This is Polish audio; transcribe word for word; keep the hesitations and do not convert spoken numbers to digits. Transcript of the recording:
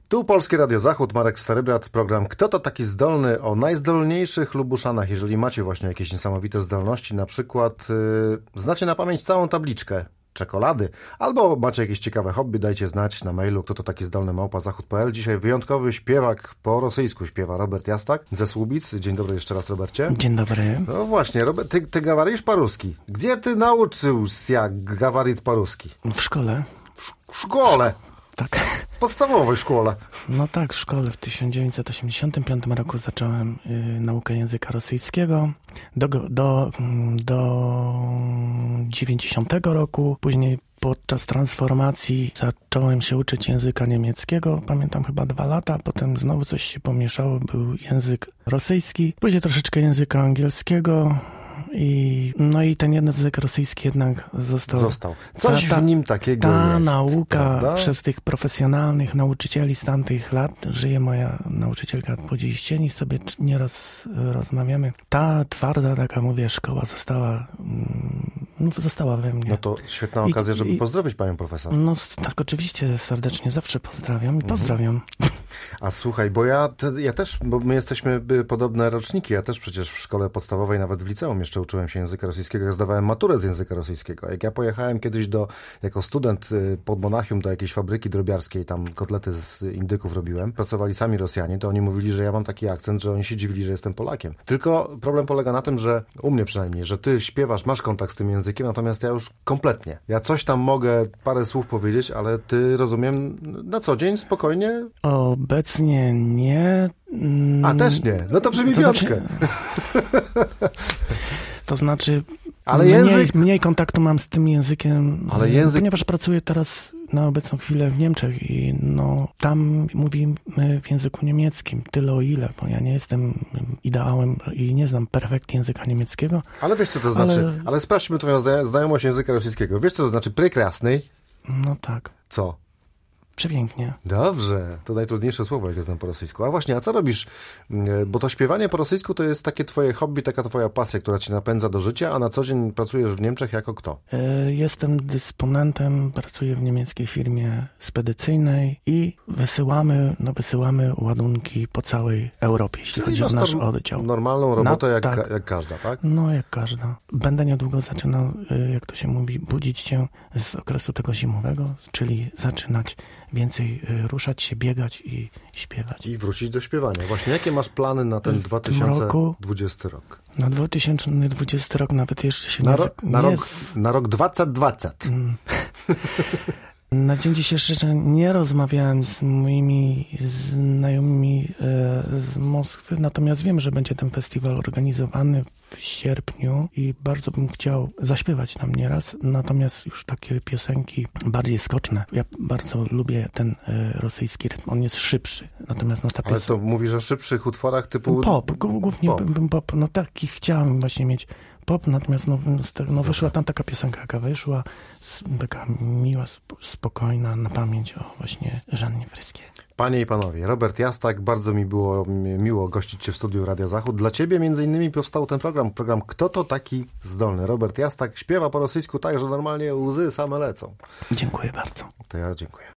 Tu Polskie Radio Zachód, Marek Starybrat, program Kto to taki zdolny? O najzdolniejszych Lubuszanach. Jeżeli macie właśnie jakieś niesamowite zdolności, na przykład yy, znacie na pamięć całą tabliczkę czekolady, albo macie jakieś ciekawe hobby, dajcie znać na mailu kto to taki zdolny małpa zachód kropka p l. Dzisiaj wyjątkowy śpiewak po rosyjsku śpiewa Robert Jastak ze Słubic. Dzień dobry jeszcze raz, Robercie. Dzień dobry. No właśnie, Robert, ty, ty gawarisz po-ruski. Gdzie ty nauczył się gawarić po-ruski? W szkole. W, w szkole? Tak. W podstawowej szkole. No tak, w szkole w tysiąc dziewięćset osiemdziesiątym piątym roku zacząłem y, naukę języka rosyjskiego do, do, do dziewięćdziesiątego roku. Później podczas transformacji zacząłem się uczyć języka niemieckiego. Pamiętam chyba dwa lata, potem znowu coś się pomieszało, był język rosyjski. Później troszeczkę języka angielskiego. I, no i ten język rosyjski jednak został. Został. Coś ta, ta, w nim takiego ta jest. Ta nauka prawda? Przez tych profesjonalnych nauczycieli z tamtych lat, żyje moja nauczycielka po dziś dzień i sobie nieraz rozmawiamy. Ta twarda, taka mówię, szkoła została, no, została we mnie. No to świetna okazja, I, żeby i, pozdrowić panią profesor. No tak, oczywiście, serdecznie zawsze pozdrawiam i pozdrawiam. A słuchaj, bo ja, te, ja też, bo my jesteśmy podobne roczniki, ja też przecież w szkole podstawowej, nawet w liceum jeszcze uczyłem się języka rosyjskiego, ja zdawałem maturę z języka rosyjskiego. Jak ja pojechałem kiedyś do, jako student pod Monachium do jakiejś fabryki drobiarskiej, tam kotlety z indyków robiłem, pracowali sami Rosjanie, to oni mówili, że ja mam taki akcent, że oni się dziwili, że jestem Polakiem. Tylko problem polega na tym, że u mnie przynajmniej, że ty śpiewasz, masz kontakt z tym językiem, natomiast ja już kompletnie. Ja coś tam mogę parę słów powiedzieć, ale ty, rozumiem, na co dzień spokojnie? Obecnie nie. A też nie. No to brzmi piątkę. To znaczy, ale mniej, język... mniej kontaktu mam z tym językiem, ale język... ponieważ pracuję teraz na obecną chwilę w Niemczech i no tam mówimy w języku niemieckim, tyle o ile, bo ja nie jestem ideałem i nie znam perfekt języka niemieckiego. Ale wiesz, co to znaczy? Ale, ale sprawdźmy twoją znajomość języka rosyjskiego. Wiesz, co to znaczy prekrasny? No tak. Co? Przepięknie. Dobrze, to najtrudniejsze słowo, jak ja znam po rosyjsku. A właśnie, a co robisz? Bo to śpiewanie po rosyjsku to jest takie twoje hobby, taka twoja pasja, która cię napędza do życia, a na co dzień pracujesz w Niemczech jako kto? Jestem dysponentem, pracuję w niemieckiej firmie spedycyjnej i wysyłamy, no wysyłamy ładunki po całej Europie, jeśli Czyli chodzi o nasz oddział. Normalną robotę na, jak, tak. ka- jak każda, tak? No, jak każda. Będę niedługo zaczynał, jak to się mówi, budzić się z okresu tego zimowego, czyli zaczynać więcej ruszać się, biegać i śpiewać. I wrócić do śpiewania. Właśnie, jakie masz plany na ten dwa tysiące dwudziesty rok? Na dwa tysiące dwudziesty rok nawet jeszcze się na nie... Ro, na, nie rok, na rok dwa tysiące dwudziesty. Na dzień dzisiejszy nie rozmawiałem z moimi znajomymi z Moskwy, natomiast wiem, że będzie ten festiwal organizowany w sierpniu i bardzo bym chciał zaśpiewać tam nieraz, natomiast już takie piosenki bardziej skoczne. Ja bardzo lubię ten rosyjski rytm, on jest szybszy. Natomiast no ta Ale piosen... to mówisz o szybszych utworach typu... Pop, głównie pop. pop. No taki chciałem właśnie mieć pop, natomiast no, no wyszła tam taka piosenka, jaka wyszła, taka miła, spokojna, na pamięć o właśnie Żannie Fryskie. Panie i panowie, Robert Jastak, bardzo mi było miło gościć Cię w studiu Radia Zachód. Dla Ciebie między innymi powstał ten program, program Kto to taki zdolny? Robert Jastak śpiewa po rosyjsku tak, że normalnie łzy same lecą. Dziękuję bardzo. To ja dziękuję.